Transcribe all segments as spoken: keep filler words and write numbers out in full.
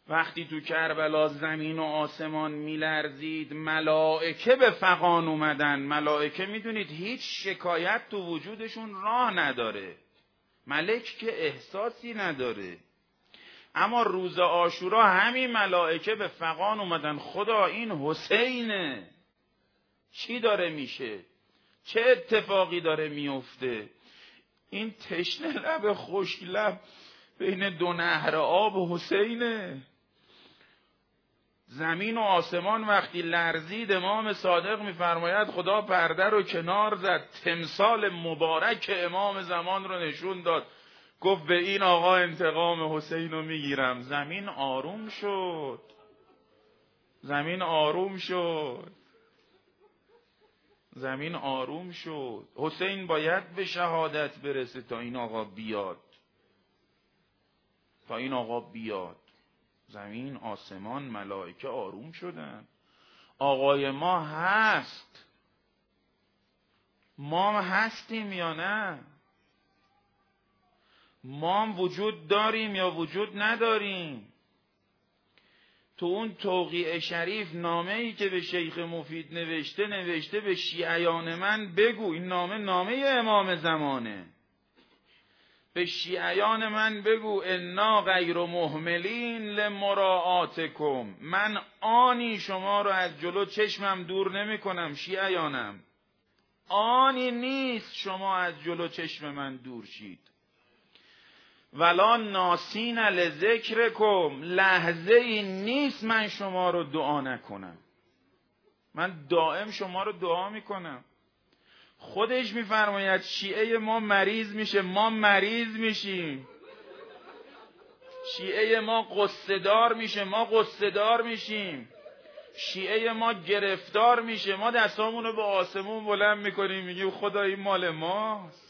وقتی تو کربلا زمین و آسمان میلرزید، ملائکه به فغان اومدن. ملائکه میدونید هیچ شکایت تو وجودشون راه نداره، ملک که احساسی نداره. اما روز عاشورا همین ملائکه به فغان اومدن. خدا این حسینه، چی داره میشه؟ چه اتفاقی داره میفته؟ این تشنه لب خشک لب بین دو نهر آب حسینه. زمین و آسمان وقتی لرزید، امام صادق میفرماید خدا پرده رو کنار زد، تمثال مبارک امام زمان رو نشون داد، گفت به این آقا انتقام حسین رو میگیرم. زمین آروم شد، زمین آروم شد، زمین آروم شد. حسین باید به شهادت برسه تا این آقا بیاد، تا این آقا بیاد. زمین، آسمان، ملائکه آروم شدن. آقای ما هست، ما هستیم یا نه؟ ما وجود داریم یا وجود نداریم؟ تو اون توقیع شریف نامه‌ای که به شیخ مفید نوشته نوشته به شیعیان من بگو، این نامه نامه امام زمانه، به شیعیان من بگو انا غیر مهملین لمراعاتکم، من آنی شما رو از جلو چشمم دور نمی کنم. شیعیانم، آنی نیست شما از جلو چشم من دور شید. ولا ناسین لذکرکم، لحظه ای نیست من شما رو دعا نکنم. من دائم شما رو دعا میکنم. خودش میفرماید شیعه ما مریض میشه، ما مریض میشیم. شیعه ما قصه دار میشه، ما قصه دار میشیم. شیعه ما گرفتار میشه، ما دستامونو به آسمون بلند میکنیم میگیم خدا این مال ماست.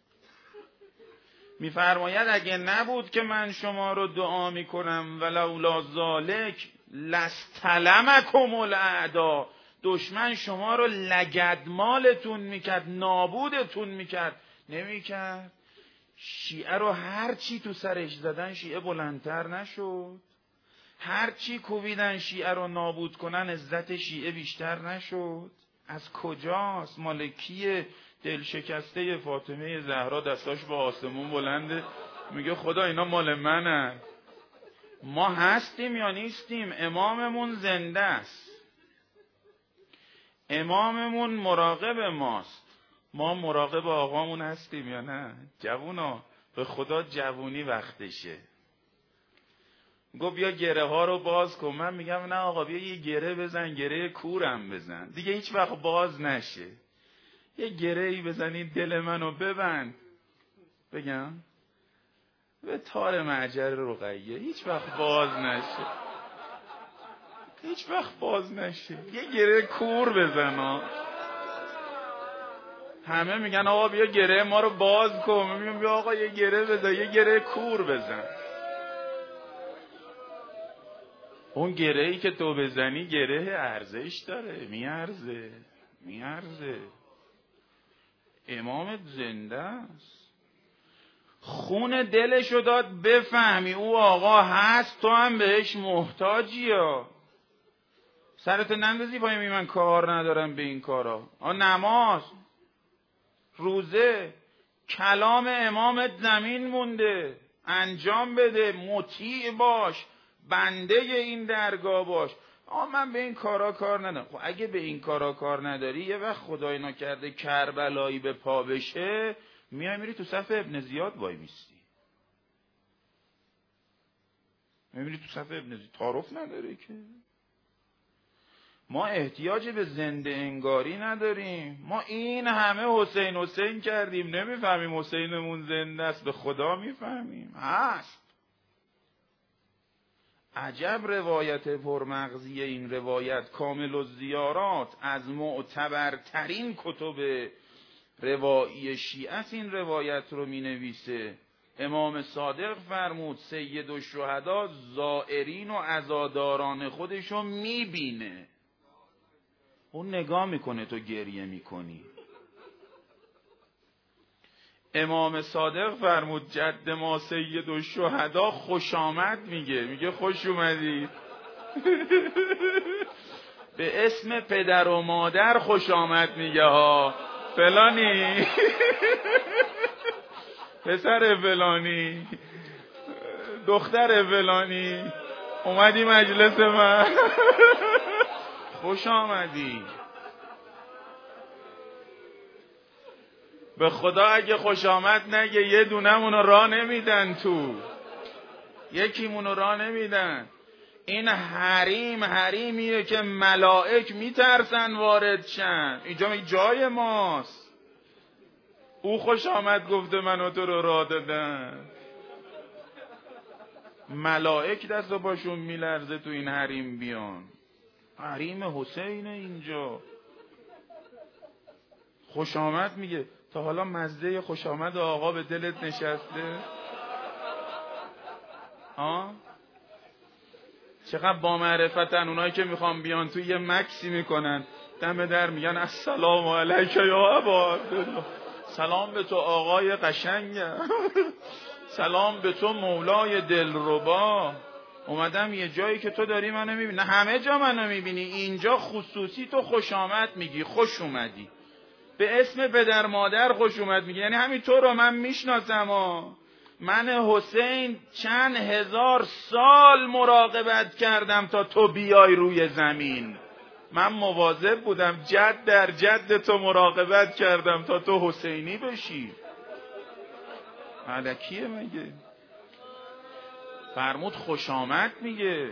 میفرماید اگه نبود که من شما رو دعا میکنم ولولا ذالک لستلمکم الاعدا، دشمن شما رو لگدمالتون میکرد، نابودتون میکرد. نمیکرد. شیعه رو هر چی تو سرش زدن شیعه بلندتر نشد، هر چی کوبیدن شیعه رو نابود کنن عزت شیعه بیشتر نشد. از کجاست؟ مال کیه؟ دل شکسته فاطمه زهرا دستاش به آسمون بلنده میگه خدا اینا مال منن. ما هستیم یا نیستیم؟ اماممون زنده است، اماممون مراقب ماست. ما مراقب آقامون هستیم یا نه؟ جوونا به خدا جوونی وقتشه. گفت بیا گره ها رو باز کن. من میگم نه آقا، بیا یه گره بزن، گره کورم بزن دیگه هیچ وقت باز نشه. یه گره ای بزنید دل منو ببند. بگم به تار معجر رقیه هیچ وقت باز نشه، هیچ وقت باز نشه. یه گره کور بزن ها. همه میگن آقا بیا گره ما رو باز کن. میگم بیا آقا یه گره بزن، یه گره کور بزن. اون گره ای که تو بزنی گره ارزش داره، میارزه میارزه. امامت زنده است، خون دلشو داد بفهمی او آقا هست، تو هم بهش محتاجی. ها سرت نندازی پایین من کار ندارم به این کارا. آ نماز، روزه، کلام امامت زمین مونده، انجام بده، مطیع باش، بنده این درگاه باش. آ من به این کارا کار ندارم. خب اگه به این کارا کار نداری، یه وقت خدای نکرده کربلایی به پا بشه، میای میری تو صف ابن زیاد وای میستی، میری تو صف ابن زیاد. تعارف نداره که ما احتیاج به زنده انگاری نداریم. ما این همه حسین حسین کردیم نمیفهمیم حسینمون زنده است. به خدا میفهمیم هست. عجب روایت پرمغزی این روایت. کامل الزیارات از معتبرترین کتب روایی شیعه این روایت رو می نویسه. امام صادق فرمود سید الشهدا زائرین و عزاداران خودشو می بینه. اون نگاه میکنه تو گریه میکنی. امام صادق فرمود جد ما سید الشهدا خوش آمد میگه، میگه خوش اومدی. به اسم پدر و مادر خوش آمد میگه ها، فلانی پسر فلانی دختر فلانی اومدی مجلس من خوش آمدی. به خدا اگه خوش آمد نگه یه دونمونو راه نمیدن، تو یکیمونو راه نمیدن. این حریم حریمیه که ملائک میترسن وارد شن، اینجا جای ماست. او خوش آمد گفته من و تو رو راه دادن. ملائک دست و پاشون میلرزه تو این حریم بیان. حریم حسین اینجا خوش آمد میگه. تا حالا مزه خوش آمد آقا به دلت نشسته؟ ها؟ چقدر با معرفتن اونایی که میخوان بیان تو یه مکسی میکنن، دم در میگن السلام علیک یا ابا عبدالله، سلام به تو آقای قشنگم، سلام به تو مولای دلربا. اومدم یه جایی که تو داری منو میبینی، نه همه جا منو میبینی، اینجا خصوصی تو خوش آمد میگی، خوش اومدی. به اسم پدر مادر خوش اومد میگی، یعنی همین تو رو من میشناسم. من حسین چند هزار سال مراقبت کردم تا تو بیای روی زمین. من مواظب بودم، جد در جد تو مراقبت کردم تا تو حسینی بشی. الکیه میگه. فرمود خوش آمد میگه.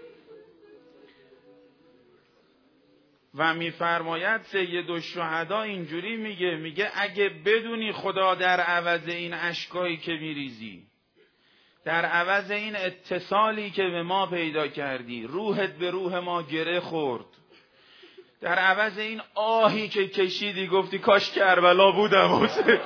و میفرماید سید الشهدا اینجوری میگه، میگه اگه بدونی خدا در عوض این اشکایی که میریزی، در عوض این اتصالی که به ما پیدا کردی، روحت به روح ما گره خورد، در عوض این آهی که کشیدی گفتی کاش کربلا بودم حسین،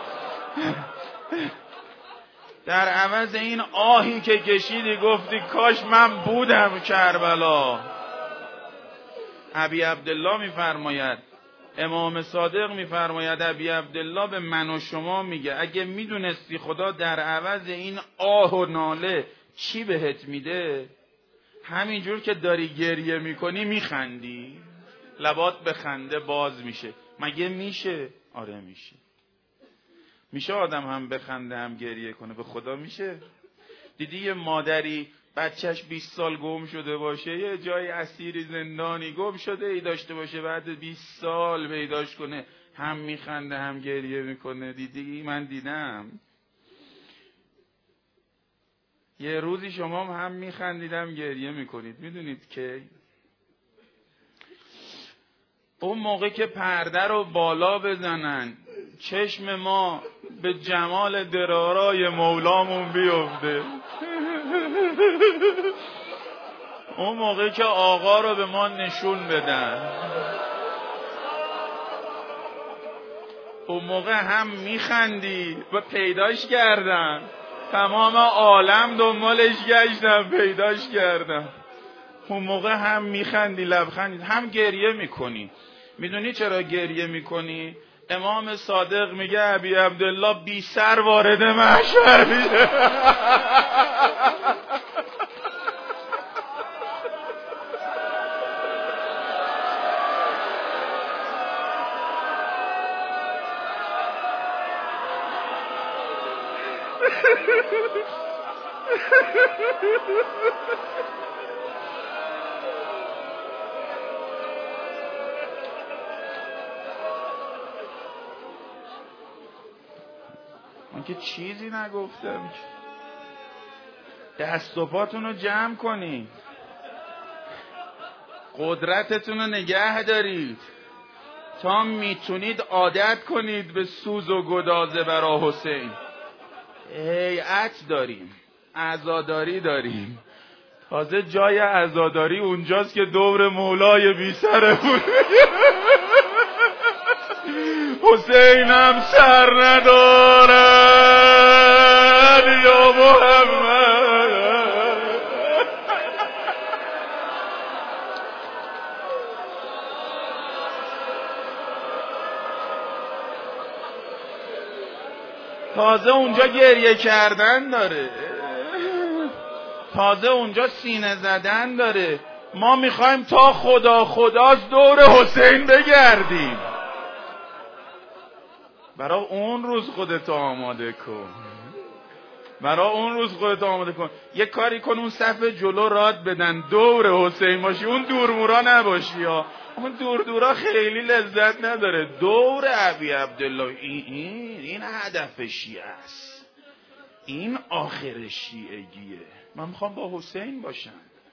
در عوض این آهی که کشیدی گفتی کاش من بودم کربلا. ابی عبدالله میفرماید، امام صادق میفرماید، ابی عبدالله به من و شما میگه اگه میدونستی خدا در عوض این آه و ناله چی بهت میده، همینجور که داری گریه میکنی میخندی، لبات به خنده باز میشه. مگه میشه؟ آره میشه. میشه آدم هم بخنده هم گریه کنه؟ به خدا میشه. دیدی یه مادری بچهش بیست سال گم شده باشه، یه جای اسیری زندانی گم شده ای داشته باشه، بعد بیست سال پیداش کنه، هم میخنده هم گریه میکنه؟ دیدی؟ من دیدم. یه روزی شما هم میخندیدم گریه میکنید. میدونید که اون موقع که پرده رو بالا بزنن چشم ما به جمال درارای مولامون بیفته، اون موقع که آقا رو به ما نشون بدن، اون موقع هم میخندی و پیداش کردم، تمام عالم دنبالش گشتم پیداش کردم. اون موقع هم میخندی لبخندی هم گریه میکنی. میدونی چرا گریه میکنی؟ امام صادق میگه ابی عبدالله بی سر وارد محشر میشه. من که چیزی نگفتم. دست و پاتون رو جمع کنید، قدرتتون رو نگه دارید تا میتونید عادت کنید به سوز و گدازه برای حسین. هیئت داریم، عزاداری داریم، تازه جای عزاداری اونجاست که دور مولای بی سره بود. حسینم سر ندارد یا محمد، تازه اونجا گریه کردن داره، تازه اونجا سینه زدن داره. ما میخوایم تا خدا خداست دور حسین بگردیم. برای اون روز خودت آماده کن، برای اون روز خودت آماده کن. یه کاری کن اون صف جلو راد بدن، دور حسین باشی، اون دورمورا نباشی ها. اون دور دورا خیلی لذت نداره. دور ابی عبدالله، این این این هدف شیعه است، این آخر شیعگیه. من میخوام با حسین باشم.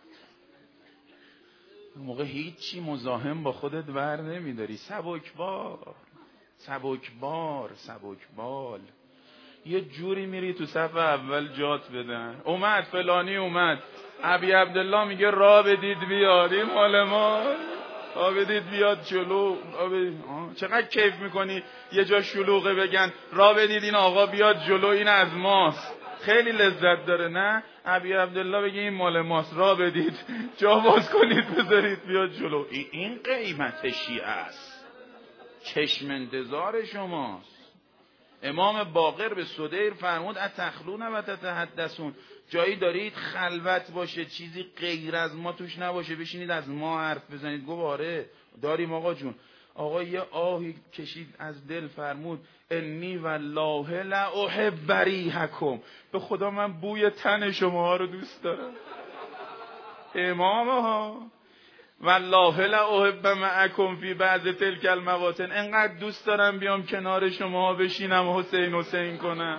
اون موقع هیچی مزاحم با خودت ور نمیداری، سبکبار سبکبار سبکبال. یه جوری میری تو صف اول جات بدن. اومد فلانی اومد، ابی عبدالله میگه راه بدید بیاد، این مال ما، راه بدید بیاد جلو. چقدر کیف میکنی یه جا شلوغه بگن راه بدید این آقا بیاد جلو، این از ماست. خیلی لذت داره نه؟ ابی عبدالله بگه این مال ماست، راه بدید، جا باز کنید بذارید بیاد جلو. این قیمت شیعه است، چشم انتظار شماست. امام باقر به سدیر فرمود اتخلون و تتحدثون، جایی دارید خلوت باشه، چیزی غیر از ما توش نباشه، بشینید از ما حرف بزنید. گفت آره داریم آقا جون. آقا یه آهی کشید از دل، فرمود انی والله لا احب ریحکم، به خدا من بوی تن شما ها رو دوست دارم. امام ها والله لا احب معکم فی بعض تلک المواطن، انقدر دوست دارم بیام کنار شما بشینم حسین حسین کنم.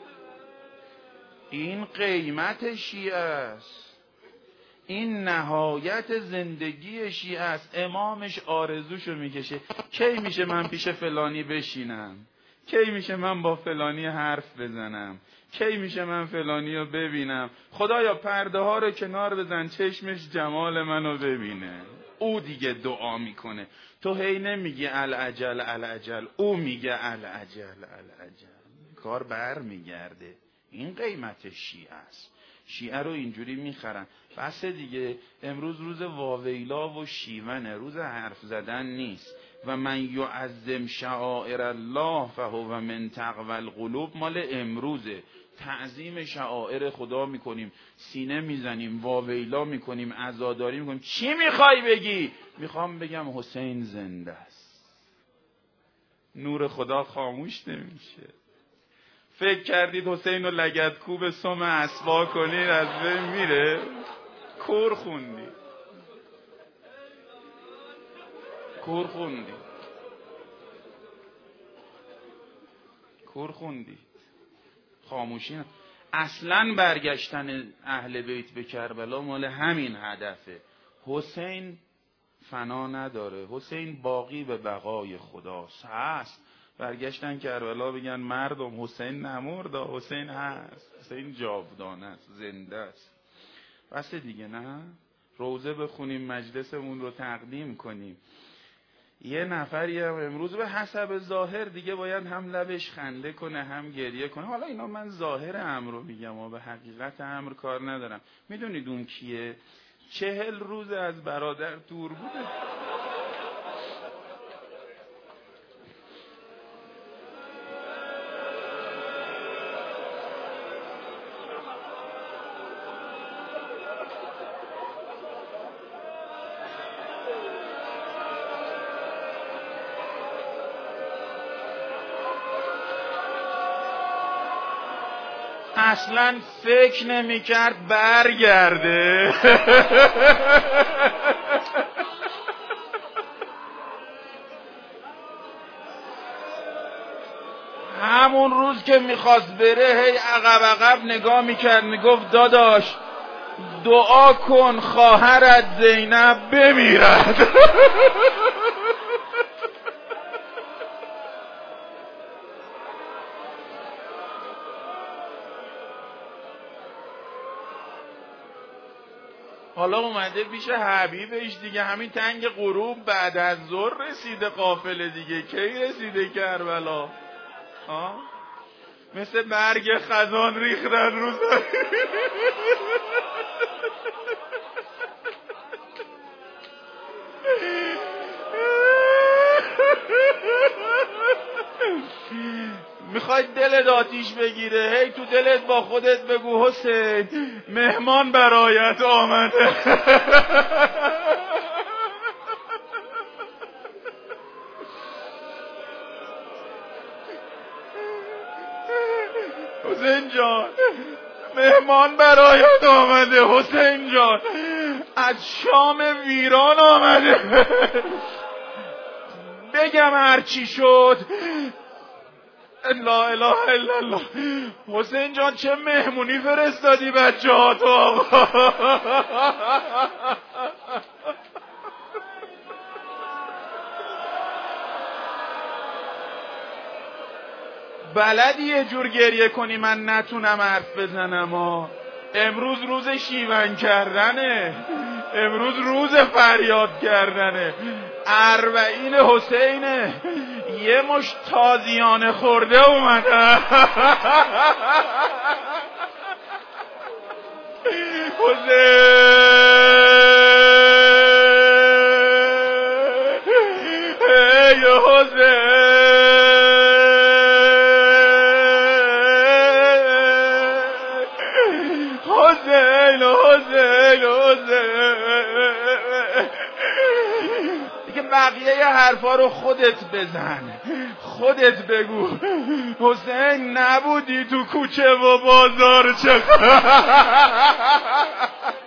این قیمت شیعه است، این نهایت زندگی شیعه است. امامش آرزوشو میکشه کی میشه من پیش فلانی بشینم، کی میشه من با فلانی حرف بزنم، کی میشه من فلانی رو ببینم. خدایا پرده ها رو کنار بزن، چشمش جمال منو ببینه. او دیگه دعا میکنه، تو هی نمیگی العجل العجل، او میگه العجل العجل، کار بر میگرده. این قیمت شیعه است. شیعه رو اینجوری میخرن. بس دیگه، امروز روز واویلا و شیونه، روز حرف زدن نیست. و من یعظم شعائر الله فهو من تقوی القلوب مال امروزه. تعظیم شعائر خدا میکنیم، سینه میزنیم، واویلا میکنیم، عزاداری میکنیم. چی میخوای بگی؟ میخوام بگم حسین زنده است. نور خدا خاموش نمیشه. فکر کردید حسین رو لگدکوب سم اسبا کنید از بین میره؟ کور خوندی کور خوندی کور خوندی خاموشی نه. اصلا برگشتن اهل بیت به کربلا مال همین هدفه. حسین فنا نداره، حسین باقی به بقای خداست، هست. برگشتن کربلا بگن مردم حسین نمرد، حسین هست، حسین جاودانه است، زنده است. بس دیگه نه؟ روزه بخونیم، مجلسمون رو تقدیم کنیم. یه نفری هم امروز به حسب ظاهر دیگه باید هم لبش خنده کنه هم گریه کنه. حالا اینا من ظاهر امر رو میگم و به حقیقت امر کار ندارم. میدونید اون کیه؟ چهل روز از برادر دور بوده. اصلا فکر نمی کرد برگرده. همون روز که میخواست بره هی عقب عقب نگاه میکرد، میگفت داداش دعا کن خواهرت زینب بمیرد. حالا اومده پیش حبیبش دیگه، همین تنگ غروب بعد از ظهر رسیده قافله دیگه. کی رسیده کربلا؟ ها؟ مثل برگ خزان ریختن رو زمین. میخواید دلتون دلت آتیش بگیره، هی تو دلت با خودت بگو حسین مهمان برایت آمده. حسین جان مهمان برایت آمده، حسین جان از شام ویران آمده. بگم هرچی شد لا اله الا الله. حسین جان چه مهمونی فرستادی بچه ها تو آقا. بلدی یه جور گریه کنی من نتونم حرف بزنم ها. امروز روز شیون کردنه، امروز روز فریاد کردنه. اربعین حسینه، یه مش تازیانه خورده اومده. حسین ای حسین حسین حسین حسین. دیگه بقیه حرفا رو خودت بزن، خودت بگو. حسین نبودی تو کوچه و بازار چه